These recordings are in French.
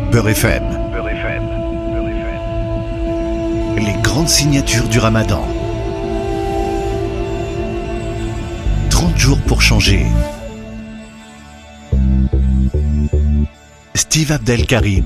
Beurre FM. Les grandes signatures du Ramadan. 30 jours pour changer. Steve Abdelkarim.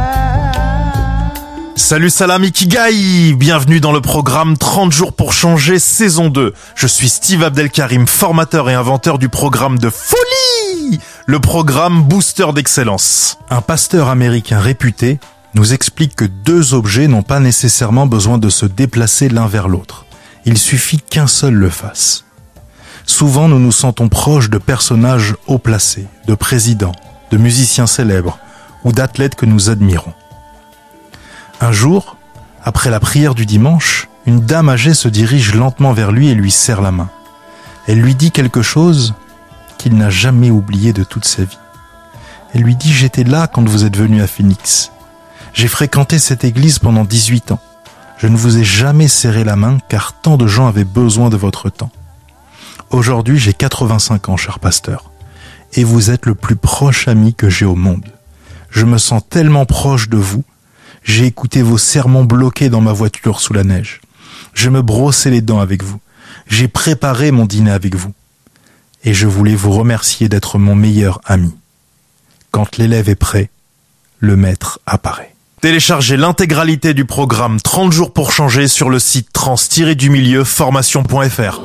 Salut Salam Ikigai, bienvenue dans le programme 30 jours pour changer saison 2. Je suis Steve Abdelkarim, formateur et inventeur du programme de folie, le programme Booster d'excellence. Un pasteur américain réputé nous explique que deux objets n'ont pas nécessairement besoin de se déplacer l'un vers l'autre. Il suffit qu'un seul le fasse. Souvent nous nous sentons proches de personnages haut placés, de présidents, de musiciens célèbres ou d'athlètes que nous admirons. Un jour, après la prière du dimanche, une dame âgée se dirige lentement vers lui et lui serre la main. Elle lui dit quelque chose qu'il n'a jamais oublié de toute sa vie. Elle lui dit « J'étais là quand vous êtes venu à Phoenix. J'ai fréquenté cette église pendant 18 ans. Je ne vous ai jamais serré la main car tant de gens avaient besoin de votre temps. Aujourd'hui, j'ai 85 ans, cher pasteur, et vous êtes le plus proche ami que j'ai au monde. Je me sens tellement proche de vous. J'ai écouté vos sermons bloqués dans ma voiture sous la neige. Je me brossais les dents avec vous. J'ai préparé mon dîner avec vous. Et je voulais vous remercier d'être mon meilleur ami. Quand l'élève est prêt, le maître apparaît. » Téléchargez l'intégralité du programme 30 jours pour changer sur le site trans-formation.fr.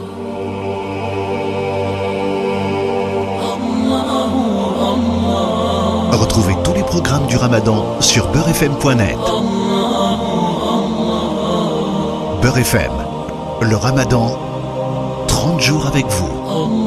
Retrouvez tous les programmes du Ramadan sur beurrefm.net. Beurre FM, le Ramadan, 30 jours avec vous.